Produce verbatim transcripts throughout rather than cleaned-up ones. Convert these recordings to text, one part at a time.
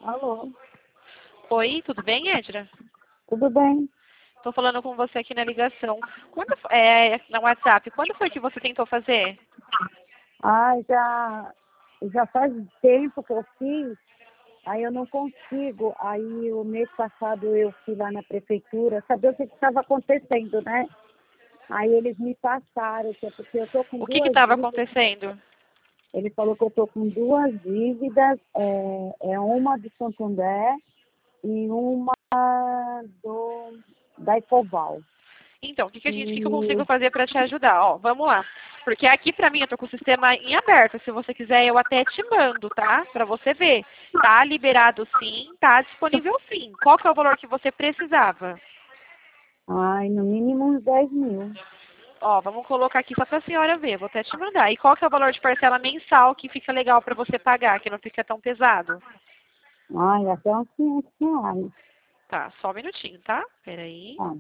Alô, Oi, tudo bem, Edra? tudo bem? Estou falando com você aqui na ligação. Quando, fo- é, no WhatsApp, quando foi que você tentou fazer? Ah, já, já faz tempo que eu fiz, aí eu não consigo. Aí o mês passado eu fui lá na prefeitura saber o que estava acontecendo, né? Aí eles me passaram, que é porque eu estou com O que que duas estava dívidas. acontecendo? Ele falou que eu estou com duas dívidas, é, é uma do Santander e uma do, da Ecoval. Então, o que que a gente, o que que eu E consigo fazer para te ajudar? Ó, vamos lá. Porque aqui para mim eu tô com o sistema em aberto. Se você quiser, eu até te mando, tá? Para você ver. Tá liberado sim, tá disponível sim. Qual que é o valor que você precisava? ai, no mínimo uns dez mil. Ó, vamos colocar aqui só para a senhora ver. Vou até te mandar. E qual que é o valor de parcela mensal que fica legal para você pagar, que não fica tão pesado? Ai, até uns quinhentos reais. Tá, só um minutinho, tá? Peraí. Ah,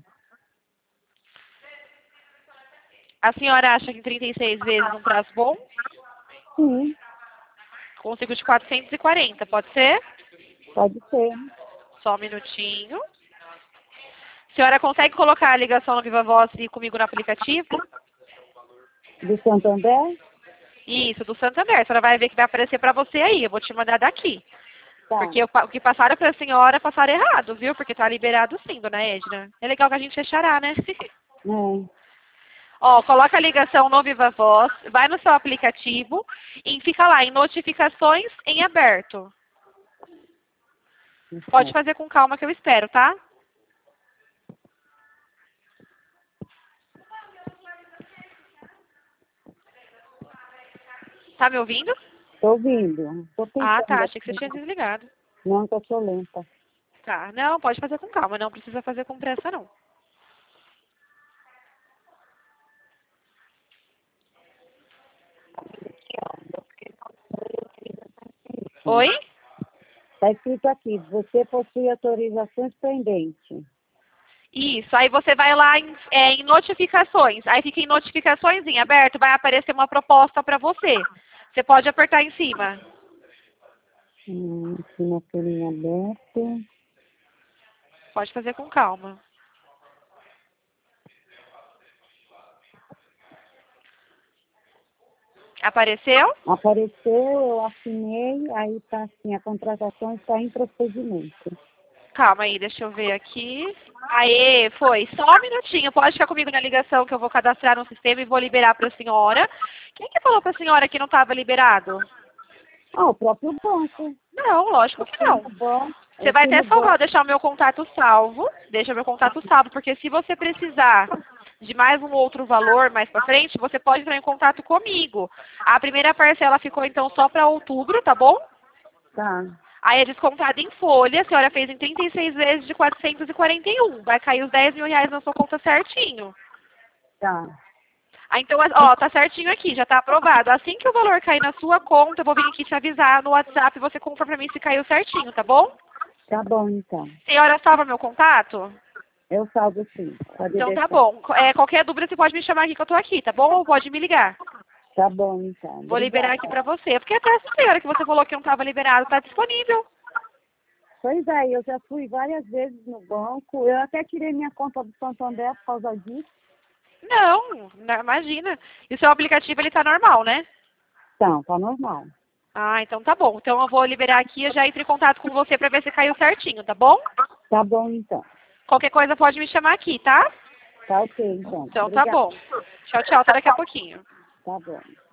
A senhora acha que trinta e seis vezes um prazo bom? sim, Consigo de quatrocentos e quarenta, pode ser? pode ser. Só um minutinho. A senhora consegue colocar a ligação no Viva Voz e comigo no aplicativo? Do Santander? Isso, do Santander. A senhora vai ver que vai aparecer para você aí. Eu vou te mandar daqui. Tá. Porque o pa- o que passaram para a senhora, passaram errado, viu? Porque tá liberado sim, dona Edna. É legal que a gente fechará, né? É. Ó, coloca a ligação no Viva Voz, vai no seu aplicativo e fica lá em notificações em aberto. Pode fazer com calma que eu espero, tá? Tá me ouvindo? Tô ouvindo. Tô Ah, tá. tentando Achei que você aqui. tinha desligado. Não, que eu sou lenta. Tá. Não, pode fazer com calma. Não precisa fazer com pressa, não. Oi? Tá escrito aqui, você possui autorizações pendentes. Isso. Aí você vai lá em, é, em notificações. Aí fica em notificações em aberto, vai aparecer uma proposta para você. Você pode apertar em cima. Hum, assinatura em aberto. Pode fazer com calma. Apareceu? Apareceu, eu assinei, aí tá assim, a contratação está em procedimento. Calma aí, deixa eu ver aqui. Aê, foi. Só um minutinho. Pode ficar comigo na ligação que eu vou cadastrar no sistema e vou liberar para a senhora. Quem que falou para a senhora que não estava liberado? Ah, o próprio banco. Não, lógico Eu que fui não. no banco, Você eu vai fui até no salvar, banco. deixar o meu contato salvo. Deixa meu contato salvo, porque se você precisar de mais um outro valor mais para frente, você pode entrar em contato comigo. A primeira parcela ficou então só para outubro, tá bom? Tá, Aí é descontado em folha, a senhora fez em trinta e seis vezes de quatrocentos e quarenta e um. Vai cair os dez mil reais na sua conta certinho. tá. Ah, então, ó, tá certinho aqui, já tá aprovado. Assim que o valor cair na sua conta, eu vou vir aqui te avisar no WhatsApp e você compra pra mim se caiu certinho, tá bom? Tá bom, então. Senhora, salva meu contato? Eu salvo sim, pode Então tá deixar. bom. É, qualquer dúvida você pode me chamar aqui que eu tô aqui, tá bom? Ou pode me ligar. Tá bom, então. Vou liberar Obrigada. aqui pra você. Porque até essa senhora que você falou que não tava liberado, tá disponível. Pois é, eu já fui várias vezes no banco. Eu até tirei minha conta do Santander por causa disso. Não, não, imagina. E o seu aplicativo, ele tá normal, né? Então, tá normal. Ah, então tá bom. Então eu vou liberar aqui e já entro em contato com você pra ver se caiu certinho, tá bom? Tá bom, então. Qualquer coisa pode me chamar aqui, tá? Tá ok, então. Então tá Obrigada. bom. Tchau, tchau. Até daqui a pouquinho. Tá bom.